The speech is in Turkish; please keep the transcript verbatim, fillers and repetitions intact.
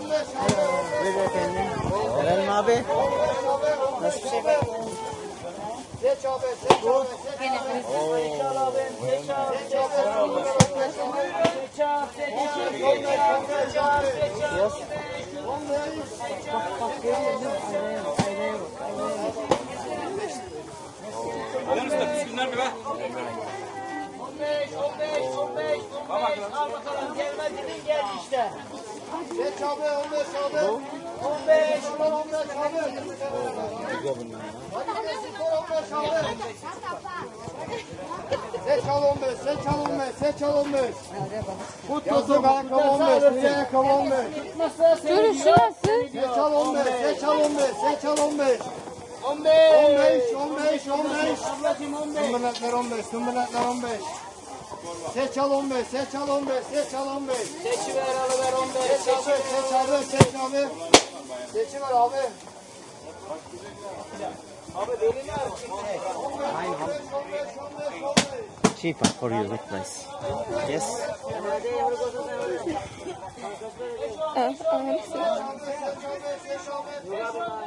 Buyur efendim. Verelim abi. Nasıl bir şey var? Seç abi, seç abi, seç abi. Seç abi, seç abi, seç abi. Seç abi, seç abi, seç abi. Bak bak görüyor musun? Aynaya bak, aynaya bak, aynaya bak. Alır mısın da püskünler mi be? on beş, on beş, on beş, on beş. Al bakalım gelmez dedin gel işte. Seç abi, on beş abi. on beş, on beş abi. Hadi desin on beş abi. Seç al on beş, seç al on beş, seç al on beş. Yazık ayakkabı on beş, buraya ayakkabı on beş. Duruşu nasıl? Seç al on beş, seç al on beş, seç al on beş. on beş, on beş, on beş. Sümbületler on beş, sümbületler on beş. Seç al on beş, seç al on beş, seç al on beş. Seçiver alıver on beş. Seç abi, seç abi, seç abi. Seçiver abi. Abi belini al şimdi. Cheaper for you, look nice. Yes. Oh, I want to see. Seç abi, seç abi, seç abi.